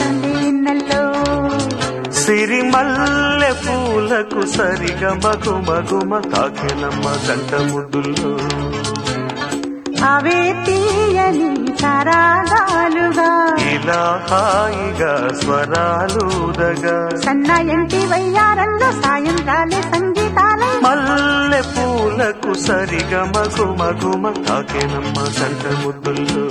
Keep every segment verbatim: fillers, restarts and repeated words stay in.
సందేన్నల్లో సిరిమల్లె పూలకు సరిగ మగు మగుమ తాకెనమ్మ గంట ముద్దుల్లో అవే తీయని సరాగాలుగా ఇలా హాయిగా స్వరాలుదగా సన్నాయంటి వయ్యారంలో సాయంకాలే సంగీతాలే మల్లె పూలకు సరిగ మగు మగుమ తాకెనమ్మ గంట ముద్దుల్లో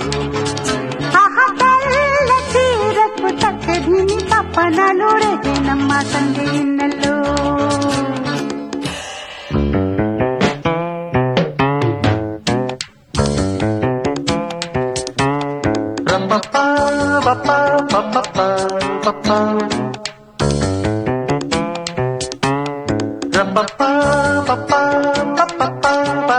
తెల్ల చీరకు తక్కదిని తప్పనలు రేగేనమ్మ సందేన్నల్లో Ba ba ba ba ba ba ba ba. Ba ba ba ba ba ba ba ba ba.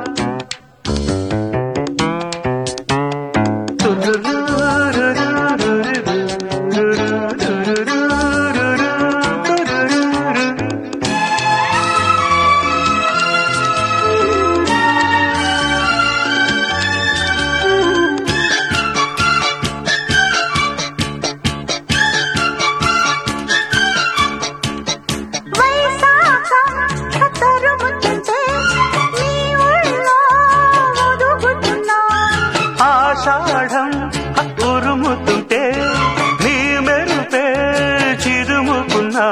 ఆషాఢం ఉరుముతుంటే నీ మెరుపే చిరుముకున్నా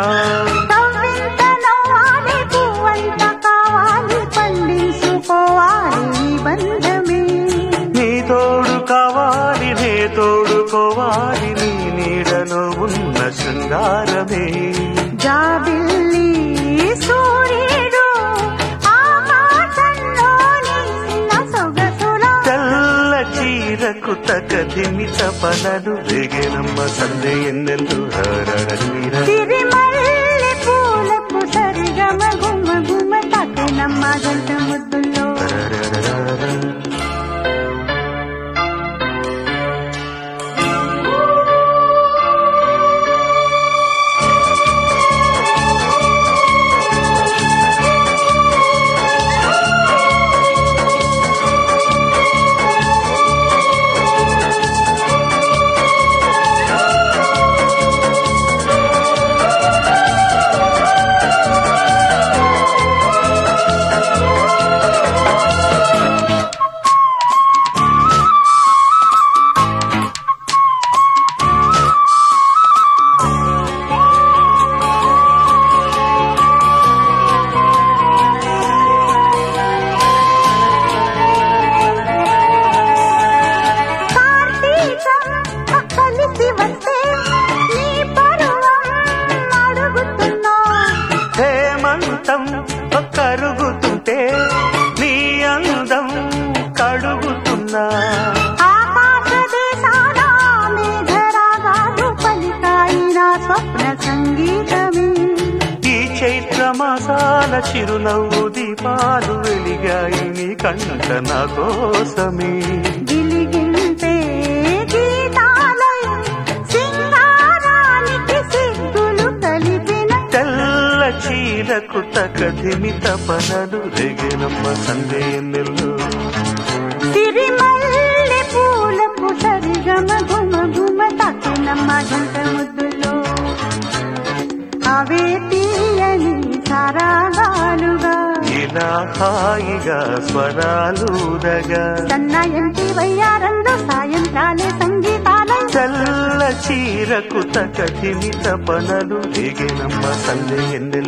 నీ తోడు కావాలి నే తోడుకోవాలి నీ నీడలో ఉన్న శృంగారమే జాబిల్లి సూర్యుడు చీరకు తగదిమి తపనలు రేగేనమ్మ సందే ఎన్నెల్లు సిరిమల్లె పూలకు సరిగా మగుమ గుమ తాకెనమ్మ గంట ముద్దుల్లో కరుగుతుంటే నీ అందం కడుగుతున్నా ఆకాశ దేశాల మేఘరాగాలు పలికాయిన స్వప్న సంగీతమే ఈ చైత్ర మాసాల చిరునవ్వు దీపాలు వెలిగాయి నీ కంట నా కోసమే గిలిగింటే గీతాలై సింగారానికి సిగ్గులు కలిపిన తెల్ల చీరకు తగదిమి తపనలు రేగేనమ్మ సందే ఎన్నెల్లు సిరిమల్లె పూలకు సరిగా మగుమ గుమ తాకెనమ్మ గంట ముద్దుల్లో అవే తీయని సరాగాలుగా ఇలా హాయిగా స్వరాలుదగా సన్నాయంటి వయ్యారంలో సాయంకాలే సంగీతాలే చల్ల చీరకు తగదిమి తపనలు రేగేనమ్మ సందే ఎన్నెల్లు